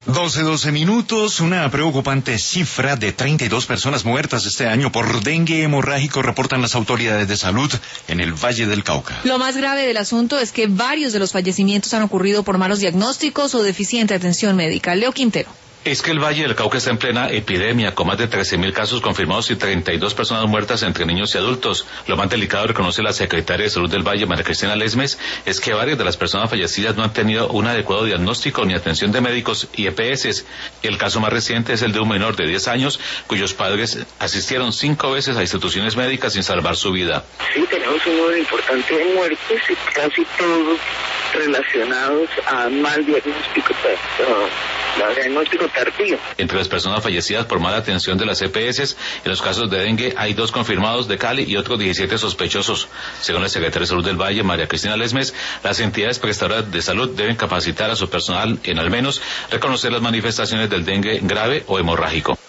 12 minutos, una preocupante cifra de 32 personas muertas este año por dengue hemorrágico reportan las autoridades de salud en el Valle del Cauca. Lo más grave del asunto es que varios de los fallecimientos han ocurrido por malos diagnósticos o deficiente atención médica. Leo Quintero. Es que el Valle del Cauca está en plena epidemia, con más de 13.000 casos confirmados y 32 personas muertas entre niños y adultos. Lo más delicado, reconoce la secretaria de Salud del Valle, María Cristina Lesmes, es que varias de las personas fallecidas no han tenido un adecuado diagnóstico ni atención de médicos y EPS. El caso más reciente es el de un menor de 10 años, cuyos padres asistieron 5 veces a instituciones médicas sin salvar su vida. Sí, tenemos un número importante de muertes y casi todos relacionados a mal diagnóstico tardío. Entre las personas fallecidas por mala atención de las EPS, en los casos de dengue hay 2 confirmados de Cali y otros 17 sospechosos. Según la secretaria de Salud del Valle, María Cristina Lesmes, las entidades prestadoras de salud deben capacitar a su personal en al menos reconocer las manifestaciones del dengue grave o hemorrágico.